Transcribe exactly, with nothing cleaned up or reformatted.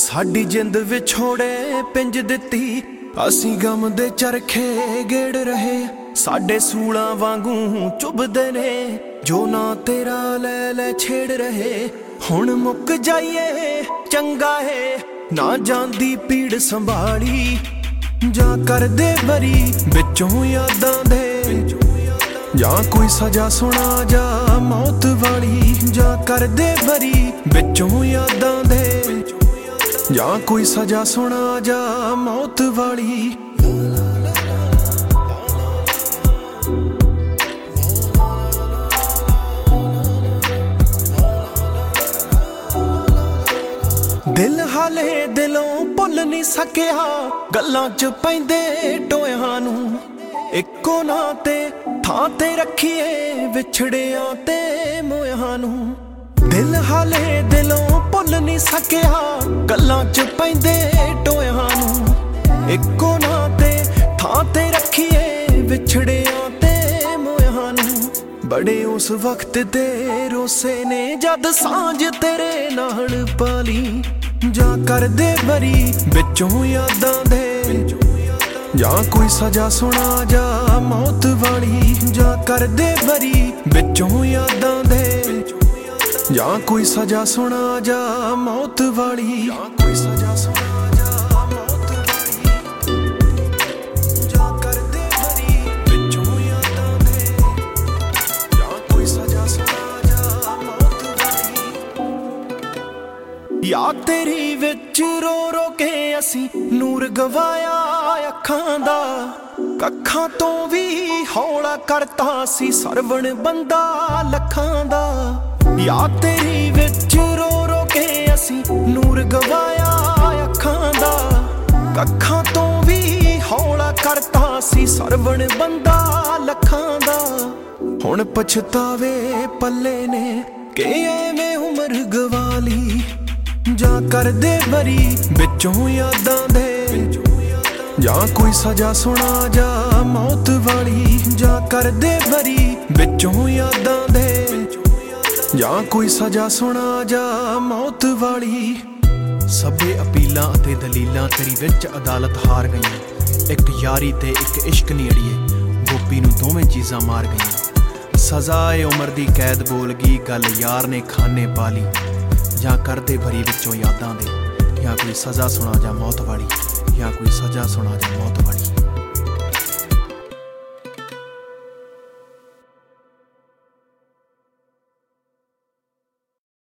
साडी जिंद विछोड़े पिंज दिती, असी गम दे चरखे गेड़ रहे। साडे सूलां वांगू चुभदे ने, जो ना तेरा लै लै छेड़ रहे। हुण मुक जाइए चंगा है, ना जांदी पीड़ संभाली। जा कर दे बरी बिचों यादां दे, जा कोई सजा सुना जा मौत वाली। जा कर दे बरी बिचों यादां दे, जा कोई सजा सुना जा मौत वाली। दिल हाले दिलों भुल नहीं सकिया, गल्लां च पैंदे टोयां नूं। इक्को ना ते थां ते रखिए विछड़ियां ते मोयां नूं। दिल हाले दिलों भुल नहीं सकिया, गल्लां च पैंदे टोयां नूं। इक्को ना ते थां ते रखिए विछड़ियां ते मोयां नूं। बड़े उस वक्त दे रोसे ने जद सांझ तेरे नाल पाली। जा कर दे बरी बिचों यादां दे, जा कोई सजा सुना जा मौत वाली। जा कर दे बरी बिचों यादां दे, जा कोई सजा सुना जा मौत वाली। जा कोई सजा सुना जा मौत वाली। जा कर दे बरी बिचों यादां दे, जा कोई सजा सुना जा मौत वाली। याद तेरी विच रो रो के असी नूर गवाया अखां दा। कखां तो भी हौला करता सी सरवण बंदा लखां दा। याद तेरी विच रो रो के असी नूर गवाया अखां दा। कखां तो भी हौला करता सी सरवण बंदा लखां दा। हुण पछतावे पल्ले ने के एवें उमर गवाली। जा कर दे बरी बिचों यादां दे, जा कोई सजा सुना जा मौत वाली। जा कर दे बरी बिचों यादां दे, जा कोई सजा सुना जा मौत वाली। सभे अपीलां अते दलीलां तेरी विच अदालत हार गईयां। एक यारी ते एक इश्क नी अड़िए, गोपी नूं दोवें चीज़ां मार गईयां। सज़ाए उमर दी कैद बोल गई, गल यार ने खाने पाली। या कर दे भरी विचों यादां दे, या कोई सज़ा सुना जा मौत वाली। या कोई सज़ा सुना जा मौत वाली।